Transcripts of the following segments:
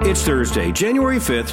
It's Thursday, January 5th,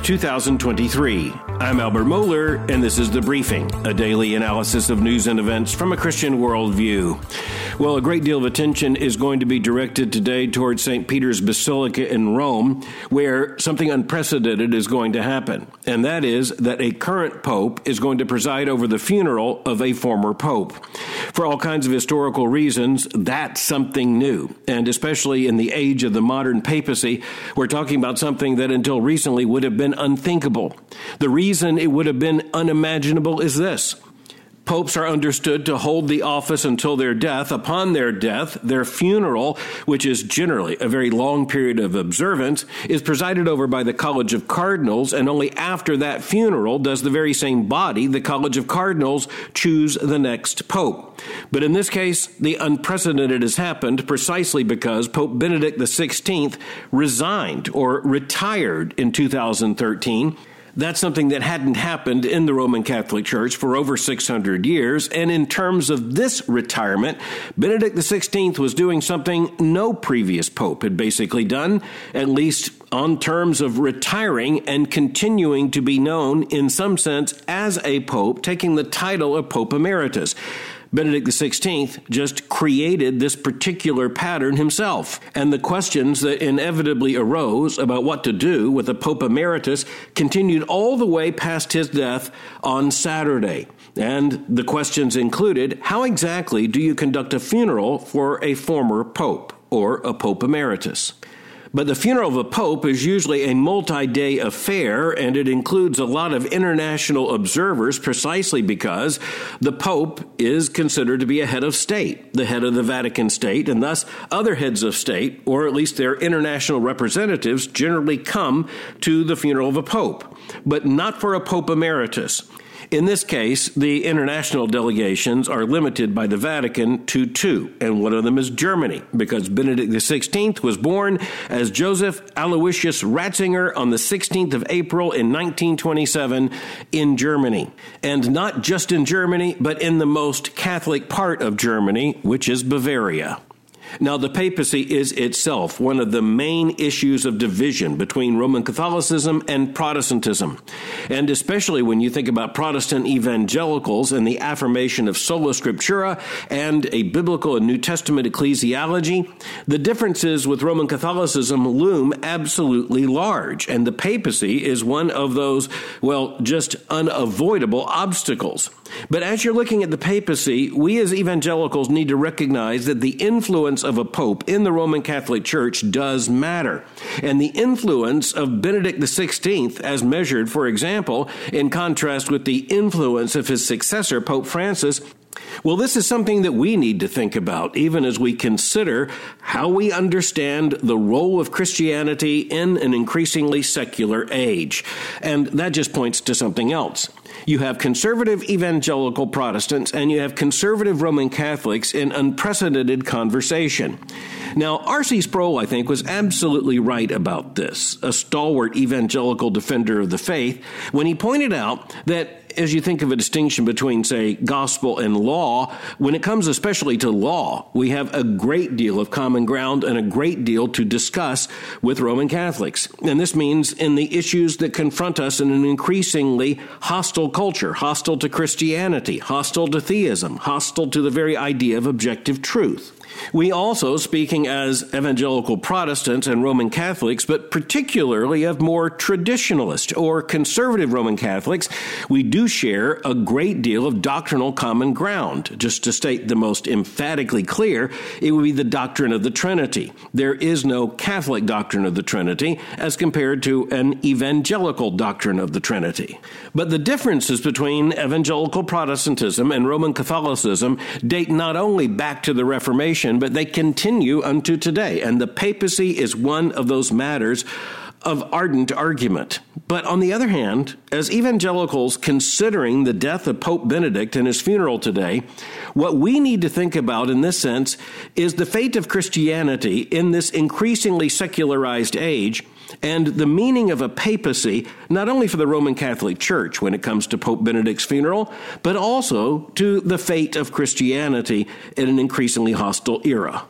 2023. I'm Albert Mohler, and this is The Briefing, a daily analysis of news and events from a Christian worldview. Well, a great deal of attention is going to be directed today towards St. Peter's Basilica in Rome, where something unprecedented is going to happen, and that is that a current pope is going to preside over the funeral of a former pope. For all kinds of historical reasons, that's something new, and especially in the age of the modern papacy, we're talking about something that until recently would have been unthinkable. The reason it would have been unimaginable is this. Popes are understood to hold the office until their death. Upon their death, their funeral, which is generally a very long period of observance, is presided over by the College of Cardinals, and only after that funeral does the very same body, the College of Cardinals, choose the next pope. But in this case, the unprecedented has happened precisely because Pope Benedict XVI resigned or retired in 2013. That's something that hadn't happened in the Roman Catholic Church for over 600 years. And in terms of this retirement, Benedict XVI was doing something no previous pope had basically done, at least on terms of retiring and continuing to be known in some sense as a pope, taking the title of Pope Emeritus. Benedict XVI just created this particular pattern himself, and the questions that inevitably arose about what to do with a Pope Emeritus continued all the way past his death on Saturday. And the questions included, how exactly do you conduct a funeral for a former pope or a Pope Emeritus? But the funeral of a pope is usually a multi-day affair, and it includes a lot of international observers precisely because the pope is considered to be a head of state, the head of the Vatican state, and thus other heads of state, or at least their international representatives, generally come to the funeral of a pope, but not for a Pope Emeritus. In this case, the international delegations are limited by the Vatican to two, and one of them is Germany, because Benedict XVI was born as Joseph Aloysius Ratzinger on the 16th of April in 1927 in Germany. And not just in Germany, but in the most Catholic part of Germany, which is Bavaria. Now, the papacy is itself one of the main issues of division between Roman Catholicism and Protestantism. And especially when you think about Protestant evangelicals and the affirmation of sola scriptura and a biblical and New Testament ecclesiology, the differences with Roman Catholicism loom absolutely large. And the papacy is one of those, well, just unavoidable obstacles. But as you're looking at the papacy, we as evangelicals need to recognize that the influence of a pope in the Roman Catholic Church does matter. And the influence of Benedict XVI, as measured, for example, in contrast with the influence of his successor, Pope Francis, well, this is something that we need to think about, even as we consider how we understand the role of Christianity in an increasingly secular age. And that just points to something else. You have conservative evangelical Protestants and you have conservative Roman Catholics in unprecedented conversation. Now, R.C. Sproul, I think, was absolutely right about this, a stalwart evangelical defender of the faith, when he pointed out that as you think of a distinction between, say, gospel and law, when it comes especially to law, we have a great deal of common ground and a great deal to discuss with Roman Catholics. And this means in the issues that confront us in an increasingly hostile culture, hostile to Christianity, hostile to theism, hostile to the very idea of objective truth. We also, speaking as evangelical Protestants and Roman Catholics, but particularly of more traditionalist or conservative Roman Catholics, we do share a great deal of doctrinal common ground. Just to state the most emphatically clear, it would be the doctrine of the Trinity. There is no Catholic doctrine of the Trinity as compared to an evangelical doctrine of the Trinity. But the differences between evangelical Protestantism and Roman Catholicism date not only back to the Reformation, but they continue unto today. And the papacy is one of those matters of ardent argument. But on the other hand, as evangelicals considering the death of Pope Benedict and his funeral today, what we need to think about in this sense is the fate of Christianity in this increasingly secularized age and the meaning of a papacy, not only for the Roman Catholic Church when it comes to Pope Benedict's funeral, but also to the fate of Christianity in an increasingly hostile era.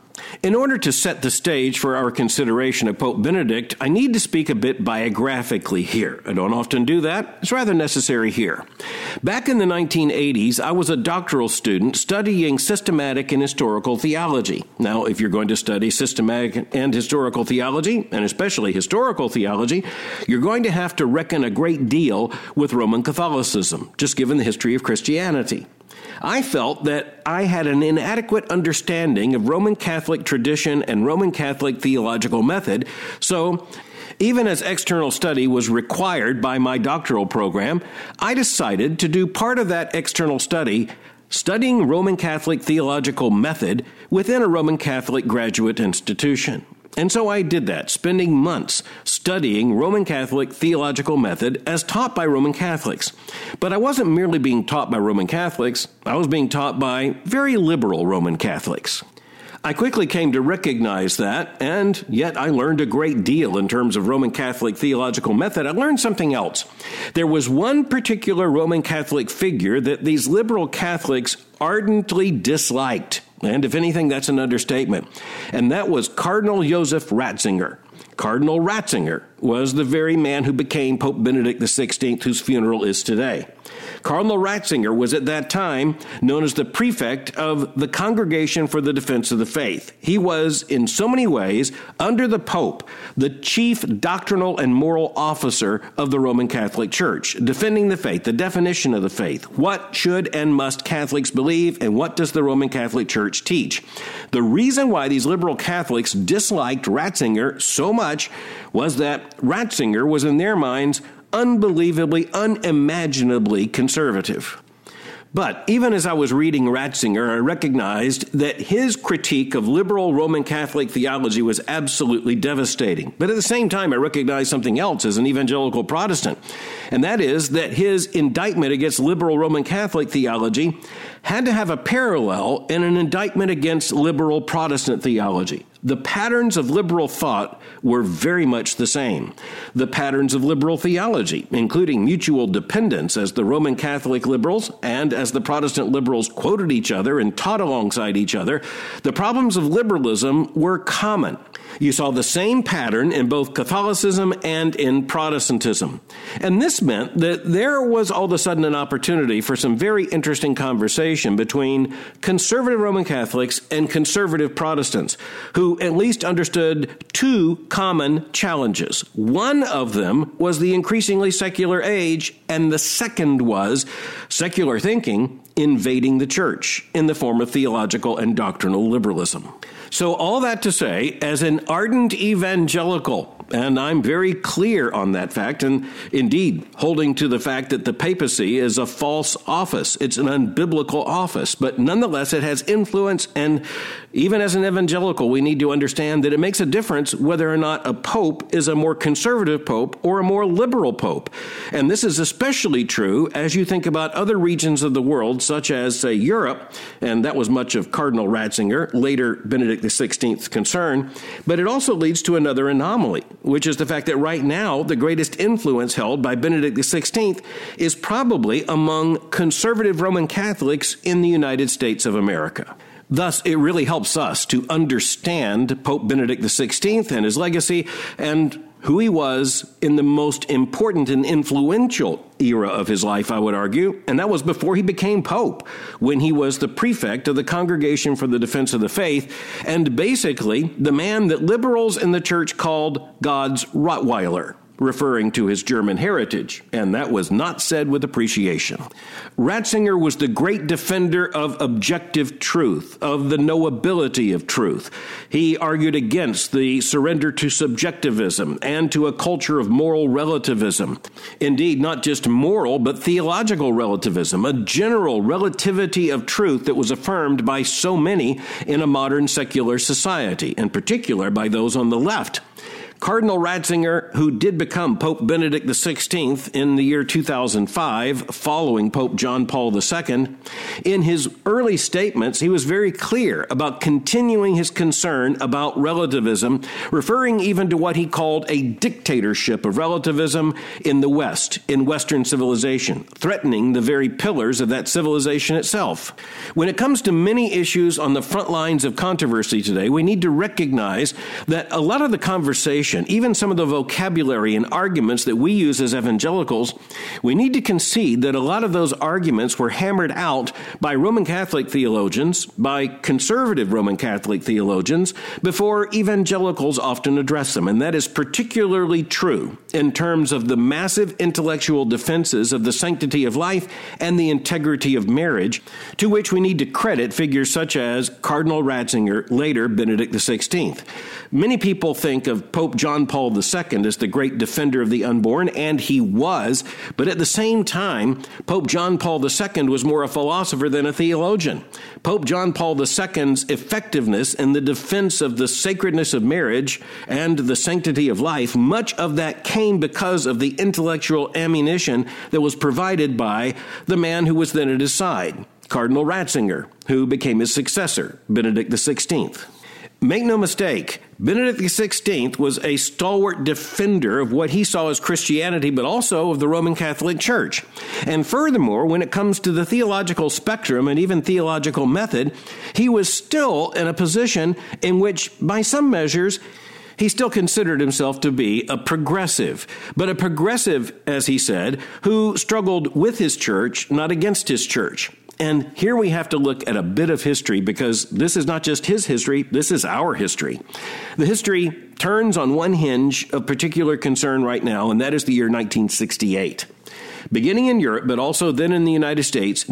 In order to set the stage for our consideration of Pope Benedict, I need to speak a bit biographically here. I don't often do that. It's rather necessary here. Back in the 1980s, I was a doctoral student studying systematic and historical theology. Now, if you're going to study systematic and historical theology, and especially historical theology, you're going to have to reckon a great deal with Roman Catholicism, just given the history of Christianity. I felt that I had an inadequate understanding of Roman Catholic tradition and Roman Catholic theological method, so even as external study was required by my doctoral program, I decided to do part of that external study studying Roman Catholic theological method within a Roman Catholic graduate institution. And so I did that, spending months studying Roman Catholic theological method as taught by Roman Catholics. But I wasn't merely being taught by Roman Catholics, I was being taught by very liberal Roman Catholics. I quickly came to recognize that, and yet I learned a great deal in terms of Roman Catholic theological method. I learned something else. There was one particular Roman Catholic figure that these liberal Catholics ardently disliked. And if anything, that's an understatement. And that was Cardinal Joseph Ratzinger. Cardinal Ratzinger was the very man who became Pope Benedict XVI, whose funeral is today. Cardinal Ratzinger was at that time known as the prefect of the Congregation for the Defense of the Faith. He was, in so many ways, under the Pope, the chief doctrinal and moral officer of the Roman Catholic Church, defending the faith, the definition of the faith. What should and must Catholics believe, and what does the Roman Catholic Church teach? The reason why these liberal Catholics disliked Ratzinger so much was that Ratzinger was, in their minds, unbelievably, unimaginably conservative. But even as I was reading Ratzinger, I recognized that his critique of liberal Roman Catholic theology was absolutely devastating. But at the same time, I recognized something else as an evangelical Protestant, and that is that his indictment against liberal Roman Catholic theology had to have a parallel in an indictment against liberal Protestant theology. The patterns of liberal thought were very much the same. The patterns of liberal theology, including mutual dependence as the Roman Catholic liberals and as the Protestant liberals quoted each other and taught alongside each other, the problems of liberalism were common. You saw the same pattern in both Catholicism and in Protestantism. And this meant that there was all of a sudden an opportunity for some very interesting conversation between conservative Roman Catholics and conservative Protestants, who at least understood two common challenges. One of them was the increasingly secular age, and the second was secular thinking invading the church in the form of theological and doctrinal liberalism. So all that to say, as an ardent evangelical, and I'm very clear on that fact, and indeed holding to the fact that the papacy is a false office. It's an unbiblical office, but nonetheless it has influence, and even as an evangelical, we need to understand that it makes a difference whether or not a pope is a more conservative pope or a more liberal pope. And this is especially true as you think about other regions of the world, such as, say, Europe, and that was much of Cardinal Ratzinger, later Benedict XVI's concern, but it also leads to another anomaly, which is the fact that right now the greatest influence held by Benedict XVI is probably among conservative Roman Catholics in the United States of America. Thus, it really helps us to understand Pope Benedict XVI and his legacy and who he was in the most important and influential era of his life, I would argue, and that was before he became Pope, when he was the prefect of the Congregation for the Defense of the Faith, and basically the man that liberals in the church called God's Rottweiler, referring to his German heritage, and that was not said with appreciation. Ratzinger was the great defender of objective truth, of the knowability of truth. He argued against the surrender to subjectivism and to a culture of moral relativism. Indeed, not just moral, but theological relativism, a general relativity of truth that was affirmed by so many in a modern secular society, in particular by those on the left. Cardinal Ratzinger, who did become Pope Benedict XVI in the year 2005, following Pope John Paul II, in his early statements, he was very clear about continuing his concern about relativism, referring even to what he called a dictatorship of relativism in the West, in Western civilization, threatening the very pillars of that civilization itself. When it comes to many issues on the front lines of controversy today, we need to recognize that a lot of the conversation, even some of the vocabulary and arguments that we use as evangelicals, we need to concede that a lot of those arguments were hammered out by Roman Catholic theologians, by conservative Roman Catholic theologians, before evangelicals often address them. And that is particularly true in terms of the massive intellectual defenses of the sanctity of life and the integrity of marriage, to which we need to credit figures such as Cardinal Ratzinger, later Benedict XVI. Many people think of Pope John Paul II as the great defender of the unborn, and he was, but at the same time, Pope John Paul II was more a philosopher than a theologian. Pope John Paul II's effectiveness in the defense of the sacredness of marriage and the sanctity of life, much of that came because of the intellectual ammunition that was provided by the man who was then at his side, Cardinal Ratzinger, who became his successor, Benedict XVI. Make no mistake, Benedict XVI was a stalwart defender of what he saw as Christianity, but also of the Roman Catholic Church. And furthermore, when it comes to the theological spectrum and even theological method, he was still in a position in which, by some measures, he still considered himself to be a progressive, but a progressive, as he said, who struggled with his church, not against his church. And here we have to look at a bit of history, because this is not just his history, this is our history. The history turns on one hinge of particular concern right now, and that is the year 1968. Beginning in Europe, but also then in the United States,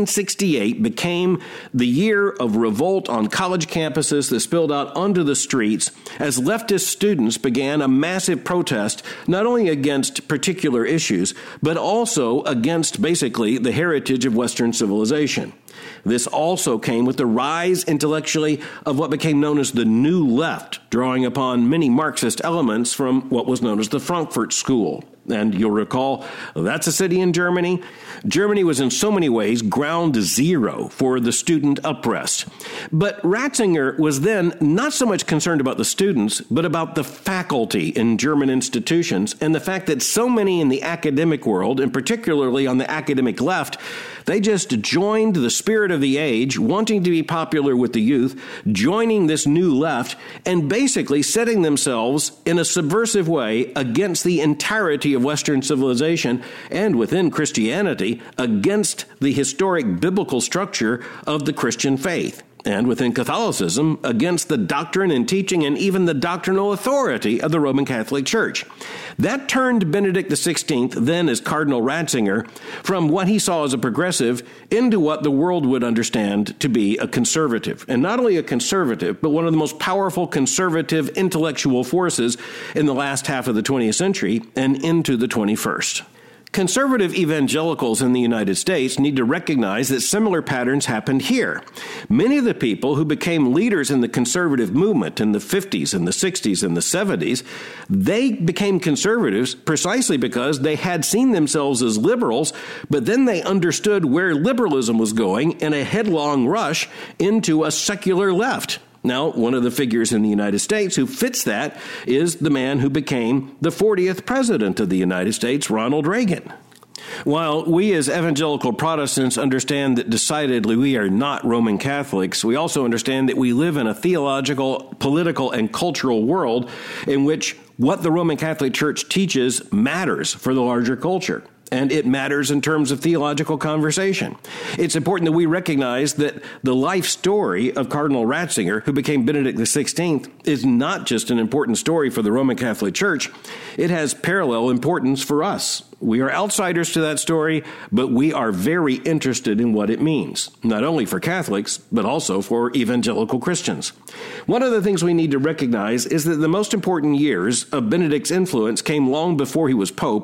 1968 became the year of revolt on college campuses that spilled out onto the streets as leftist students began a massive protest, not only against particular issues, but also against basically the heritage of Western civilization. This also came with the rise intellectually of what became known as the New Left, drawing upon many Marxist elements from what was known as the Frankfurt School. And you'll recall, that's a city in Germany. Germany was in so many ways ground zero for the student unrest. But Ratzinger was then not so much concerned about the students, but about the faculty in German institutions, and the fact that so many in the academic world, and particularly on the academic left, they just joined the spirit of the age, wanting to be popular with the youth, joining this new left, and basically setting themselves in a subversive way against the entirety of Western civilization and within Christianity against the historic biblical structure of the Christian faith. And within Catholicism, against the doctrine and teaching and even the doctrinal authority of the Roman Catholic Church. That turned Benedict XVI, then as Cardinal Ratzinger, from what he saw as a progressive into what the world would understand to be a conservative. And not only a conservative, but one of the most powerful conservative intellectual forces in the last half of the 20th century and into the 21st. Conservative evangelicals in the United States need to recognize that similar patterns happened here. Many of the people who became leaders in the conservative movement in the 50s and the 60s and the 70s, they became conservatives precisely because they had seen themselves as liberals, but then they understood where liberalism was going in a headlong rush into a secular left. Now, one of the figures in the United States who fits that is the man who became the 40th president of the United States, Ronald Reagan. While we as evangelical Protestants understand that decidedly we are not Roman Catholics, we also understand that we live in a theological, political, and cultural world in which what the Roman Catholic Church teaches matters for the larger culture. And it matters in terms of theological conversation. It's important that we recognize that the life story of Cardinal Ratzinger, who became Benedict XVI, is not just an important story for the Roman Catholic Church. It has parallel importance for us. We are outsiders to that story, but we are very interested in what it means, not only for Catholics, but also for evangelical Christians. One of the things we need to recognize is that the most important years of Benedict's influence came long before he was Pope.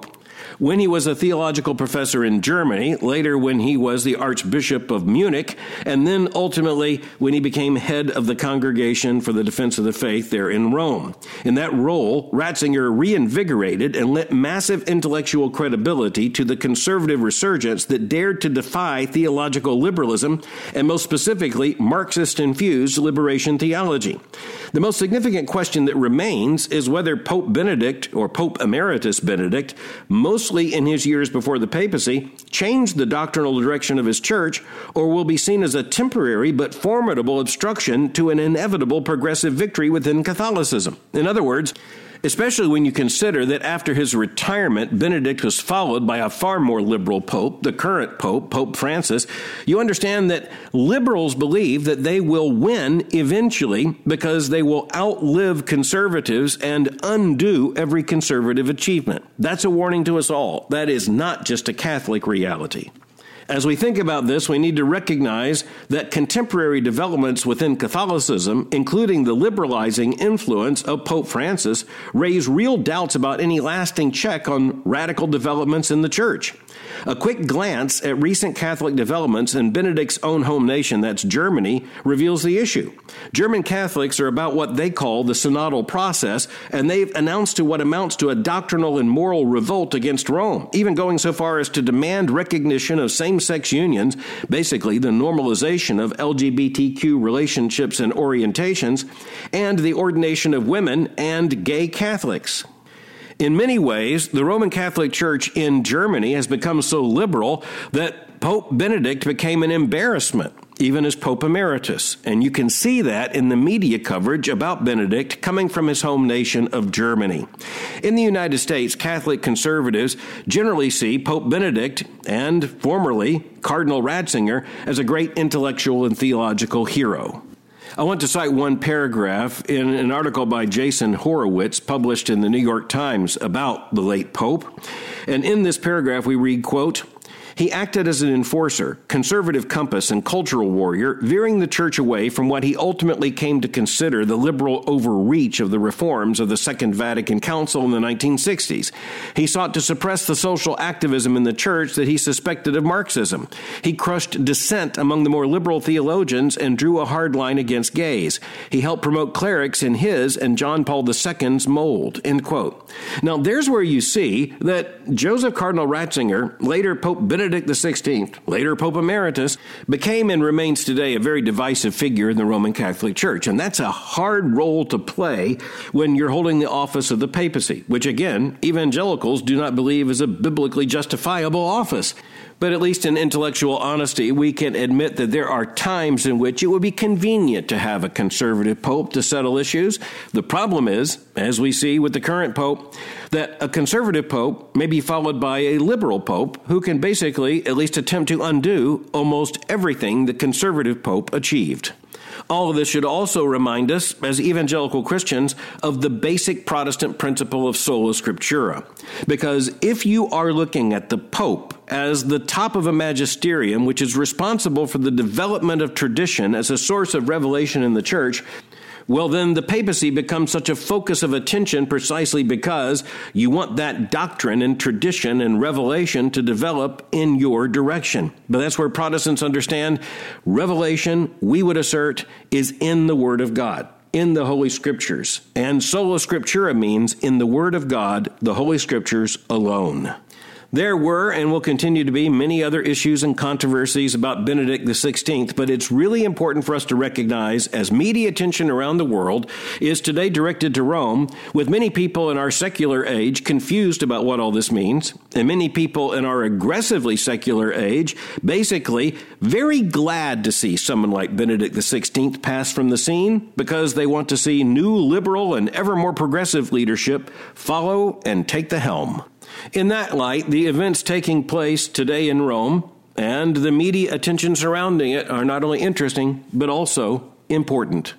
When he was a theological professor in Germany, later when he was the Archbishop of Munich, and then ultimately when he became head of the Congregation for the Defense of the Faith there in Rome. In that role, Ratzinger reinvigorated and lent massive intellectual credibility to the conservative resurgence that dared to defy theological liberalism, and most specifically, Marxist-infused liberation theology. The most significant question that remains is whether Pope Benedict, or Pope Emeritus Benedict, mostly in his years before the papacy, changed the doctrinal direction of his church, or will be seen as a temporary but formidable obstruction to an inevitable progressive victory within Catholicism. In other words, especially when you consider that after his retirement, Benedict was followed by a far more liberal pope, the current pope, Pope Francis, you understand that liberals believe that they will win eventually because they will outlive conservatives and undo every conservative achievement. That's a warning to us all. That is not just a Catholic reality. As we think about this, we need to recognize that contemporary developments within Catholicism, including the liberalizing influence of Pope Francis, raise real doubts about any lasting check on radical developments in the Church. A quick glance at recent Catholic developments in Benedict's own home nation, that's Germany, reveals the issue. German Catholics are about what they call the synodal process, and they've announced to what amounts to a doctrinal and moral revolt against Rome, even going so far as to demand recognition of same-sex unions, basically the normalization of LGBTQ relationships and orientations, and the ordination of women and gay Catholics. In many ways, the Roman Catholic Church in Germany has become so liberal that Pope Benedict became an embarrassment, even as Pope Emeritus. And you can see that in the media coverage about Benedict coming from his home nation of Germany. In the United States, Catholic conservatives generally see Pope Benedict and formerly Cardinal Ratzinger as a great intellectual and theological hero. I want to cite one paragraph in an article by Jason Horowitz published in the New York Times about the late Pope. And in this paragraph we read, quote, "He acted as an enforcer, conservative compass, and cultural warrior, veering the church away from what he ultimately came to consider the liberal overreach of the reforms of the Second Vatican Council in the 1960s. He sought to suppress the social activism in the church that he suspected of Marxism. He crushed dissent among the more liberal theologians and drew a hard line against gays. He helped promote clerics in his and John Paul II's mold," end quote. Now, there's where you see that Joseph Cardinal Ratzinger, later Pope Benedict XVI, later Pope Emeritus, became and remains today a very divisive figure in the Roman Catholic Church. And that's a hard role to play when you're holding the office of the papacy, which, again, evangelicals do not believe is a biblically justifiable office. But at least in intellectual honesty, we can admit that there are times in which it would be convenient to have a conservative pope to settle issues. The problem is, as we see with the current pope, that a conservative pope may be followed by a liberal pope who can basically at least attempt to undo almost everything the conservative pope achieved. All of this should also remind us, as evangelical Christians, of the basic Protestant principle of sola scriptura. Because if you are looking at the Pope as the top of a magisterium, which is responsible for the development of tradition as a source of revelation in the church, well, then the papacy becomes such a focus of attention precisely because you want that doctrine and tradition and revelation to develop in your direction. But that's where Protestants understand revelation, we would assert, is in the Word of God, in the Holy Scriptures. And sola scriptura means in the Word of God, the Holy Scriptures alone. There were and will continue to be many other issues and controversies about Benedict XVI, but it's really important for us to recognize as media attention around the world is today directed to Rome, with many people in our secular age confused about what all this means, and many people in our aggressively secular age basically very glad to see someone like Benedict XVI pass from the scene because they want to see new liberal and ever more progressive leadership follow and take the helm. In that light, the events taking place today in Rome and the media attention surrounding it are not only interesting, but also important.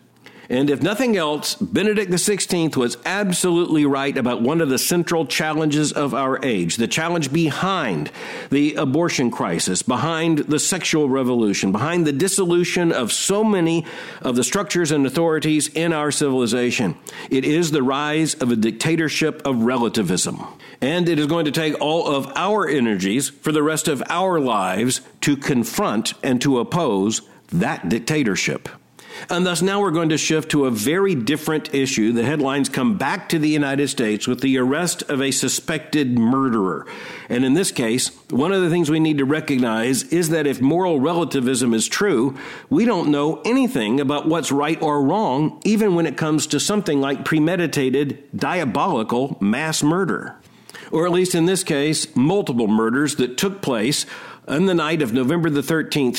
And if nothing else, Benedict XVI was absolutely right about one of the central challenges of our age, the challenge behind the abortion crisis, behind the sexual revolution, behind the dissolution of so many of the structures and authorities in our civilization. It is the rise of a dictatorship of relativism. And it is going to take all of our energies for the rest of our lives to confront and to oppose that dictatorship. And thus now we're going to shift to a very different issue. The headlines come back to the United States with the arrest of a suspected murderer. And in this case, one of the things we need to recognize is that if moral relativism is true, we don't know anything about what's right or wrong, even when it comes to something like premeditated, diabolical mass murder. Or at least in this case, multiple murders that took place on the night of November the 13th,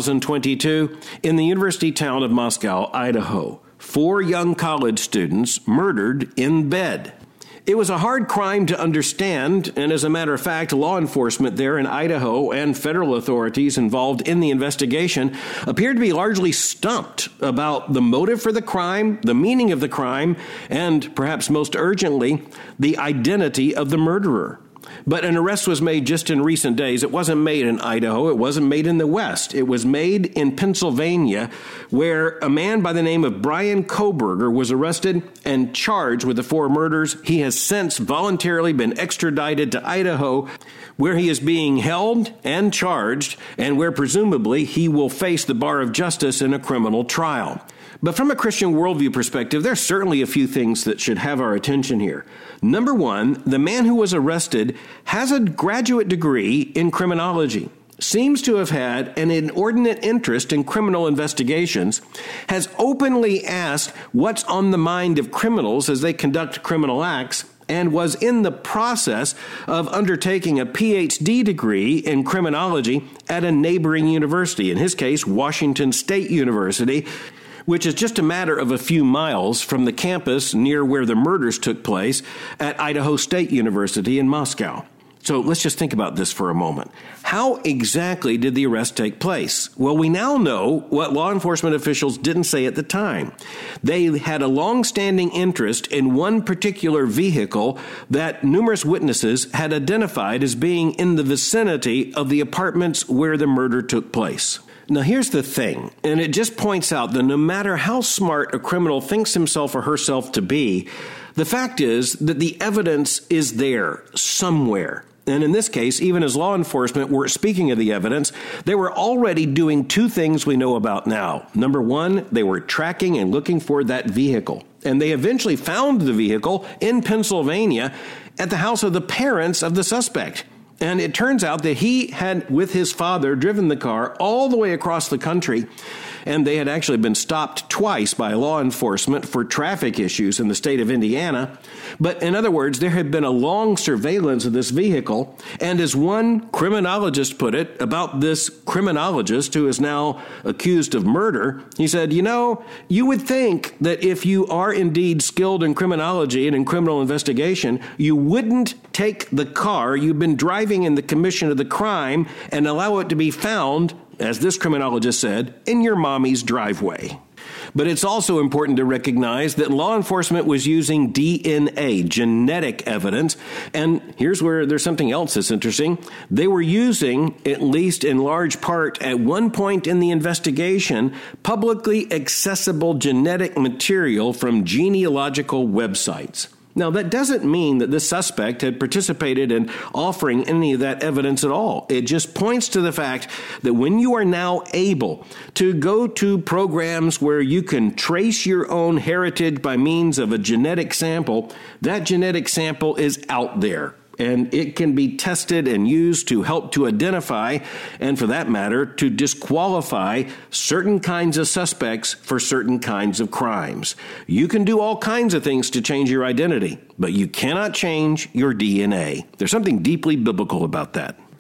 2022, in the university town of Moscow, Idaho. 4 young college students murdered in bed. It was a hard crime to understand, and as a matter of fact, law enforcement there in Idaho and federal authorities involved in the investigation appeared to be largely stumped about the motive for the crime, the meaning of the crime, and perhaps most urgently, the identity of the murderer. But an arrest was made just in recent days. It wasn't made in Idaho. It wasn't made in the West. It was made in Pennsylvania, where a man by the name of Bryan Kohberger was arrested and charged with the 4 murders. He has since voluntarily been extradited to Idaho, where he is being held and charged, and where presumably he will face the bar of justice in a criminal trial. But from a Christian worldview perspective, there's certainly a few things that should have our attention here. Number one, the man who was arrested has a graduate degree in criminology, seems to have had an inordinate interest in criminal investigations, has openly asked what's on the mind of criminals as they conduct criminal acts, and was in the process of undertaking a PhD degree in criminology at a neighboring university, in his case, Washington State University, which is just a matter of a few miles from the campus near where the murders took place at Idaho State University in Moscow. So let's just think about this for a moment. How exactly did the arrest take place? Well, we now know what law enforcement officials didn't say at the time. They had a long-standing interest in one particular vehicle that numerous witnesses had identified as being in the vicinity of the apartments where the murder took place. Now, here's the thing, and it just points out that no matter how smart a criminal thinks himself or herself to be, the fact is that the evidence is there somewhere. And in this case, even as law enforcement were speaking of the evidence, they were already doing 2 things we know about now. Number one, they were tracking and looking for that vehicle. And they eventually found the vehicle in Pennsylvania at the house of the parents of the suspect. And it turns out that he had, with his father, driven the car all the way across the country, and they had actually been stopped twice by law enforcement for traffic issues in the state of Indiana. But in other words, there had been a long surveillance of this vehicle, and as one criminologist put it about this criminologist who is now accused of murder, he said, you would think that if you are indeed skilled in criminology and in criminal investigation, you wouldn't take the car you've been driving in the commission of the crime and allow it to be found, as this criminologist said, in your mommy's driveway. But it's also important to recognize that law enforcement was using DNA, genetic evidence, and here's where there's something else that's interesting. They were using, at least in large part at one point in the investigation, publicly accessible genetic material from genealogical websites. Now, that doesn't mean that this suspect had participated in offering any of that evidence at all. It just points to the fact that when you are now able to go to programs where you can trace your own heritage by means of a genetic sample, that genetic sample is out there. And it can be tested and used to help to identify, and for that matter, to disqualify certain kinds of suspects for certain kinds of crimes. You can do all kinds of things to change your identity, but you cannot change your DNA. There's something deeply biblical about that.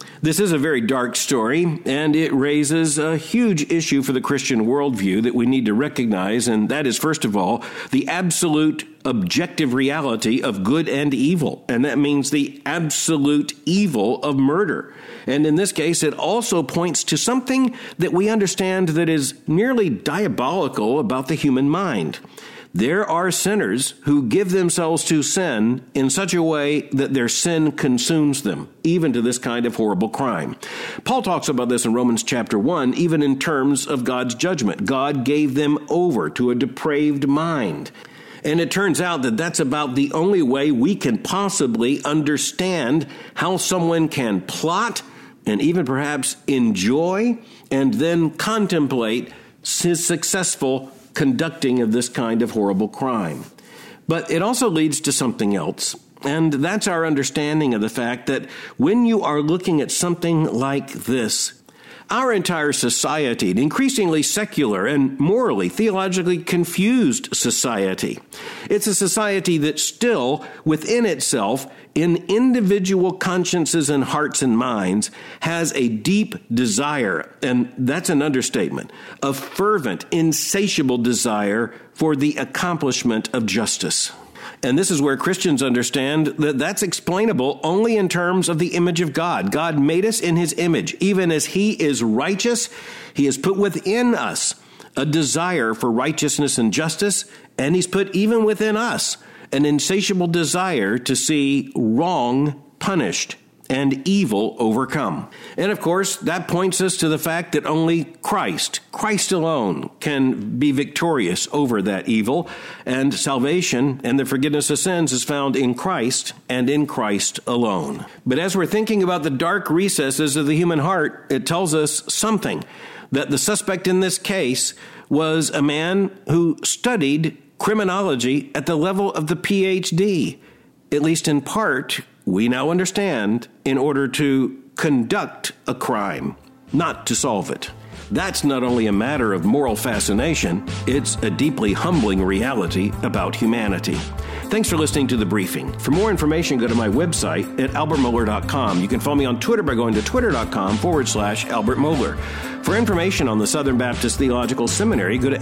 This is a very dark story, and it raises a huge issue for the Christian worldview that we need to recognize, and that is, first of all, the absolute objective reality of good and evil, and that means the absolute evil of murder. And in this case, it also points to something that we understand that is nearly diabolical about the human mind. There are sinners who give themselves to sin in such a way that their sin consumes them, even to this kind of horrible crime. Paul talks about this in Romans chapter 1, even in terms of God's judgment. God gave them over to a depraved mind. And it turns out that that's about the only way we can possibly understand how someone can plot and even perhaps enjoy and then contemplate his successful conducting of this kind of horrible crime. But it also leads to something else, and that's our understanding of the fact that when you are looking at something like this, our entire society, an increasingly secular and morally, theologically confused society. It's a society that still, within itself, in individual consciences and hearts and minds, has a deep desire, and that's an understatement, a fervent, insatiable desire for the accomplishment of justice. And this is where Christians understand that that's explainable only in terms of the image of God. God made us in his image. Even as he is righteous, he has put within us a desire for righteousness and justice, and he's put even within us an insatiable desire to see wrong punished and evil overcome. And of course, that points us to the fact that only Christ alone, can be victorious over that evil, and salvation and the forgiveness of sins is found in Christ and in Christ alone. But as we're thinking about the dark recesses of the human heart, it tells us something, that the suspect in this case was a man who studied criminology at the level of the PhD, at least in part, we now understand, in order to conduct a crime, not to solve it. That's not only a matter of moral fascination, it's a deeply humbling reality about humanity. Thanks for listening to The Briefing. For more information, go to my website at albertmohler.com. You can follow me on Twitter by going to twitter.com/Albert Mohler. For information on the Southern Baptist Theological Seminary, go to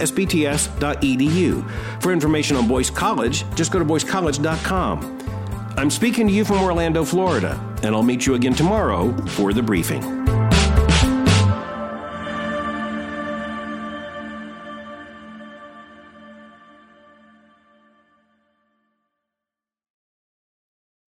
sbts.edu. For information on Boyce College, just go to boycecollege.com. I'm speaking to you from Orlando, Florida, and I'll meet you again tomorrow for The Briefing.